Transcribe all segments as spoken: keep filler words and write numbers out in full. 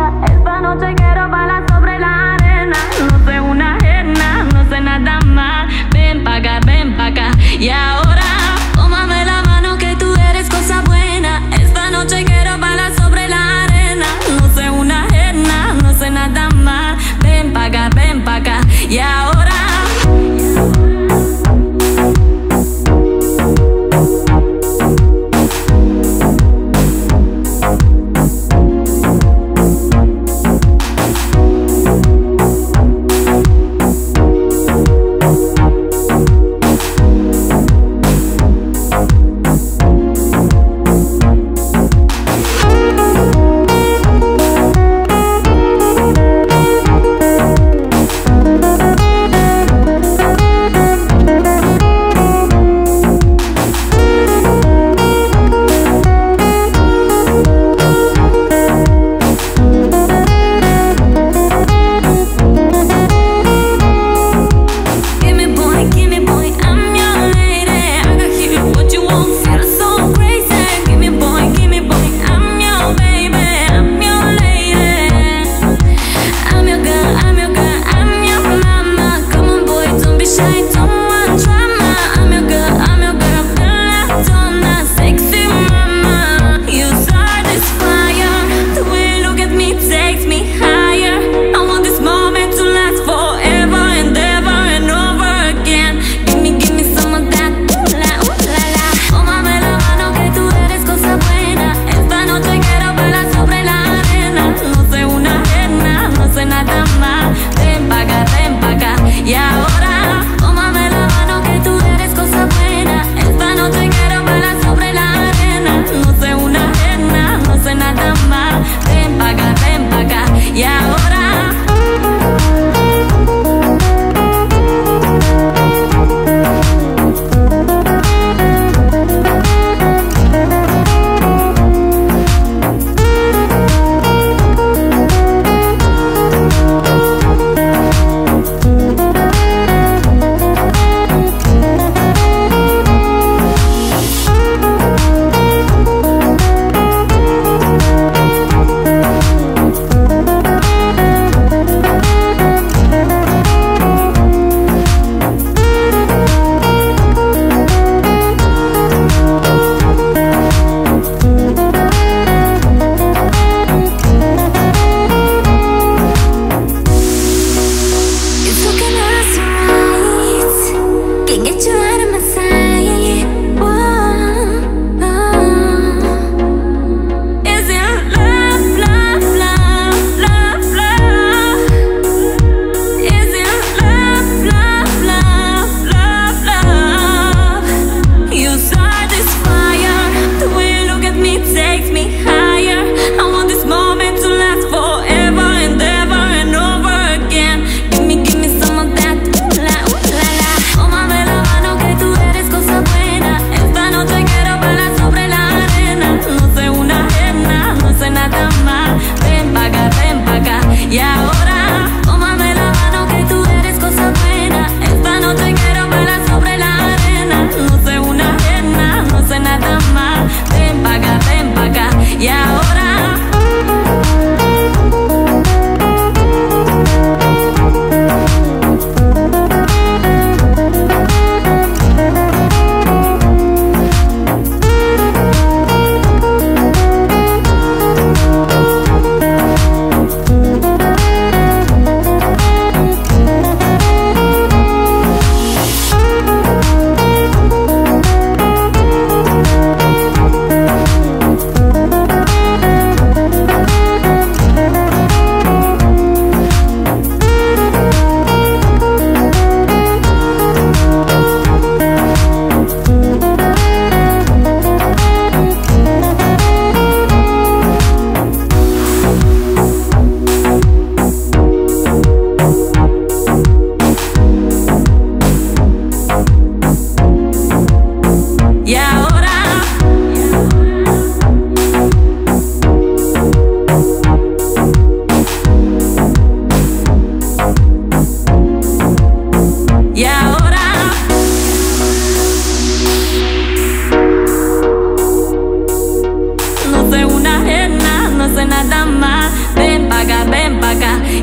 Esta noche quiero bailar sobre la arena. No soy una ajena, no sé nada más. Ven pa' acá, ven pa' acá. Y ahora, tómame la mano que tú eres cosa buena. Esta noche quiero bailar sobre la arena. No soy una ajena, no sé nada más. Ven pa' acá, ven pa' acá. Y ahora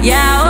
y ahora